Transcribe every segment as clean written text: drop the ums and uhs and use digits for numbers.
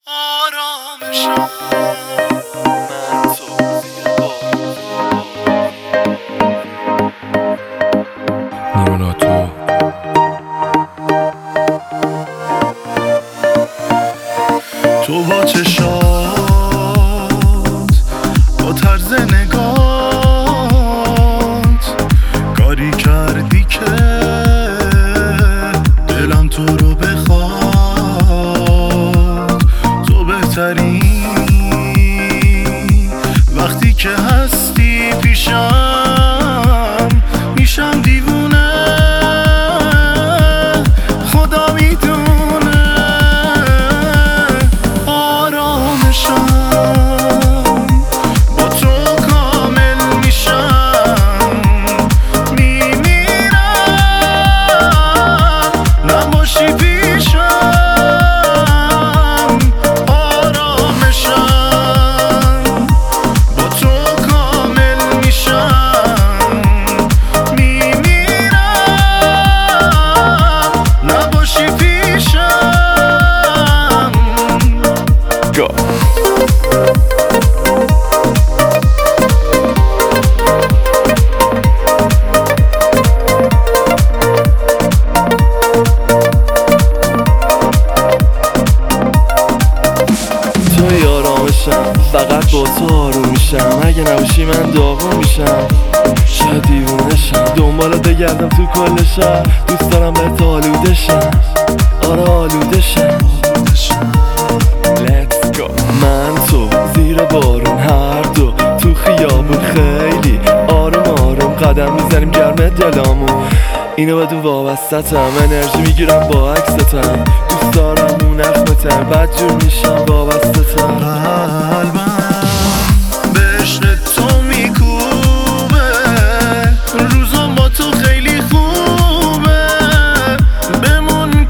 آرامشم تو با چشات با طرز نگات کاری کردی که دلم تو رو بخواد. تو بهتری وقتی که هستی پیشم، میشم دیوونه خدا میدونه. آرامشم با تو کامل میشم، میمیرم نباشی پیشم. آرامشم با تو کامل میشم، میمیرم نباشی پیشم. Go. توی آرامشم، فقط با تو آروم میشم. اگه نباشی من داغون میشم، شاید دیوونشم. دنبالت بگردم تو کل شهر، دوست دارم بهت آلوده شم. آره آلوده شم. Let's go. من تو زیر بارون هر دو تو خیابون خیلی آروم آروم قدم میزنیم گرم دلامون. اینو بدون وابستتم، انرژی میگیرم با عکستم. دوست دارم اون نخمتم، بد جور میشم وابستتم. قلبم به عشق تو میکوبه، روزم با تو خیلی خوبه. بمون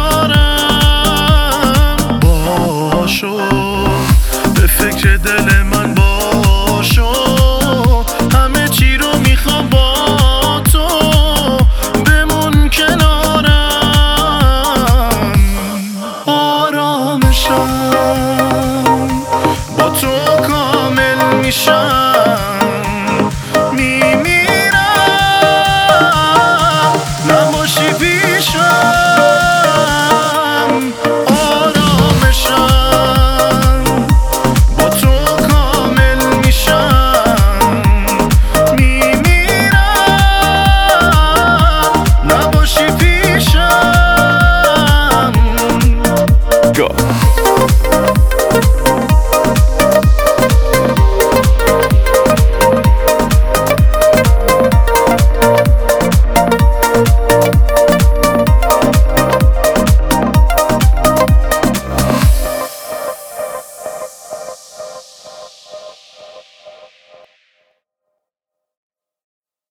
کنارم، باشو به فکر دل من باشو. همه چی رو میخوام با تو، بمون کنارم. آرامشم با تو کامل میشم، میمیرم نباشی پیشم. آرامشم با تو کامل میشم، میمیرم نباشی پیشم. Go.